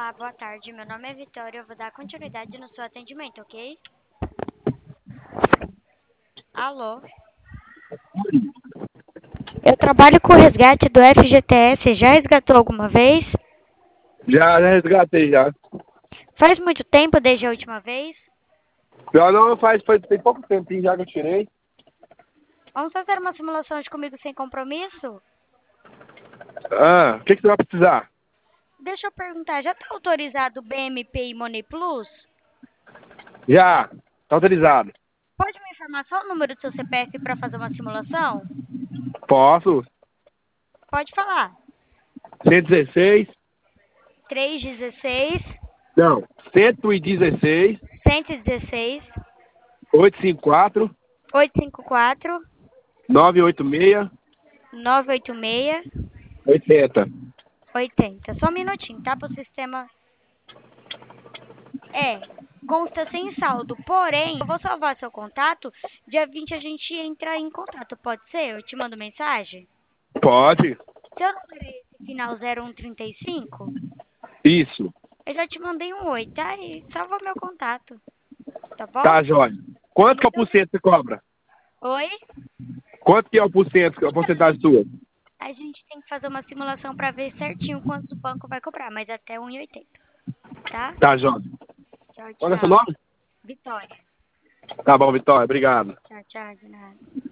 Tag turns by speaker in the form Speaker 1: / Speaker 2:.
Speaker 1: Olá, boa tarde. Meu nome é Vitória. Eu vou dar continuidade no seu atendimento, ok? Alô? Eu trabalho com o resgate do FGTS. Já resgatou alguma vez?
Speaker 2: Já resgatei já.
Speaker 1: Faz muito tempo desde a última vez?
Speaker 2: Já não tem pouco tempinho já que eu tirei.
Speaker 1: Vamos fazer uma simulação de comigo sem compromisso?
Speaker 2: O que você vai precisar?
Speaker 1: Deixa eu perguntar, já está autorizado o BMP e Money Plus?
Speaker 2: Já, tá autorizado.
Speaker 1: Pode me informar só o número do seu CPF para fazer uma simulação?
Speaker 2: Posso?
Speaker 1: Pode falar.
Speaker 2: 116?
Speaker 1: 316,
Speaker 2: Não, 116,
Speaker 1: 116,
Speaker 2: 854,
Speaker 1: 854,
Speaker 2: 986,
Speaker 1: 986,
Speaker 2: 80.
Speaker 1: 80. Só um minutinho, tá? Para o sistema. Consta sem saldo. Porém, eu vou salvar seu contato. Dia 20 a gente entra em contato. Pode ser? Eu te mando mensagem?
Speaker 2: Pode?
Speaker 1: Seu número é esse final 0135?
Speaker 2: Isso.
Speaker 1: Eu já te mandei um oi, tá? E salva meu contato. Tá bom?
Speaker 2: Tá, jóia. Quanto que é o
Speaker 1: Muito
Speaker 2: por cento que você cobra?
Speaker 1: Oi?
Speaker 2: Quanto que é o por cento, a porcentagem sua?
Speaker 1: A gente tem que fazer uma simulação para ver certinho quanto o banco vai cobrar, mas até 1,80. Tá?
Speaker 2: Tá, jóia.
Speaker 1: Tchau,
Speaker 2: Qual é o seu
Speaker 1: tchau.
Speaker 2: nome?
Speaker 1: Vitória.
Speaker 2: Tá bom, Vitória. Obrigado.
Speaker 1: Tchau, tchau, de nada.